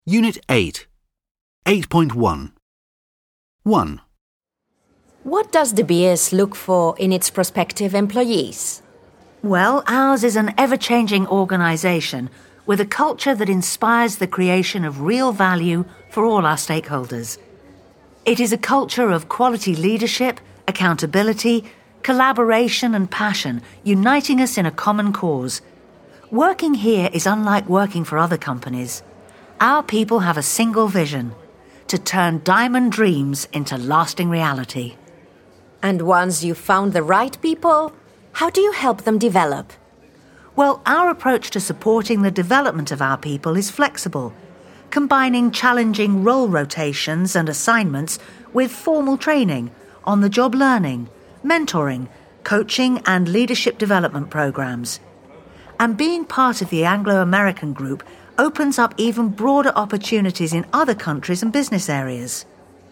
Unit 8. 8.1. 1. What does De Beers look for in its prospective employees? Well, ours is an ever-changing organisation with a culture that inspires the creation of real value for all our stakeholders. It is a culture of quality leadership, accountability, collaboration and passion, uniting us in a common cause. Working here is unlike working for other companies. Our people have a single vision: to turn diamond dreams into lasting reality. And once you've found the right people, how do you help them develop? Well, our approach to supporting the development of our people is flexible, combining challenging role rotations and assignments with formal training, on-the-job learning, mentoring, coaching and leadership development programs. And being part of the Anglo-American group opens up even broader opportunities in other countries and business areas.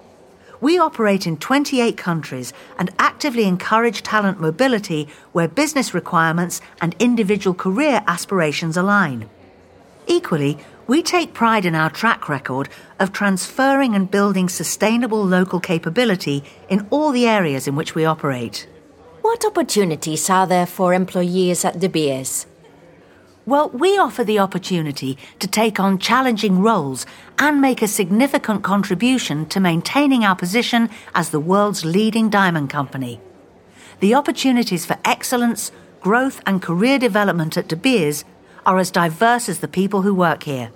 We operate in 28 countries and actively encourage talent mobility where business requirements and individual career aspirations align. Equally, we take pride in our track record of transferring and building sustainable local capability in all the areas in which we operate. What opportunities are there for employees at De Beers? Well, we offer the opportunity to take on challenging roles and make a significant contribution to maintaining our position as the world's leading diamond company. The opportunities for excellence, growth and career development at De Beers are as diverse as the people who work here.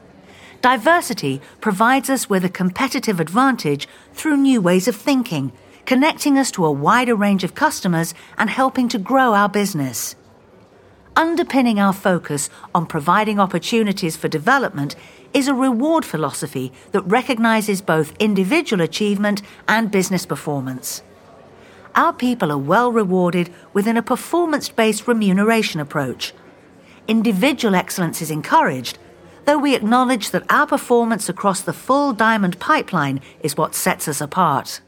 Diversity provides us with a competitive advantage through new ways of thinking, connecting us to a wider range of customers and helping to grow our business. Underpinning our focus on providing opportunities for development is a reward philosophy that recognises both individual achievement and business performance. Our people are well rewarded within a performance-based remuneration approach. Individual excellence is encouraged, though we acknowledge that our performance across the full diamond pipeline is what sets us apart.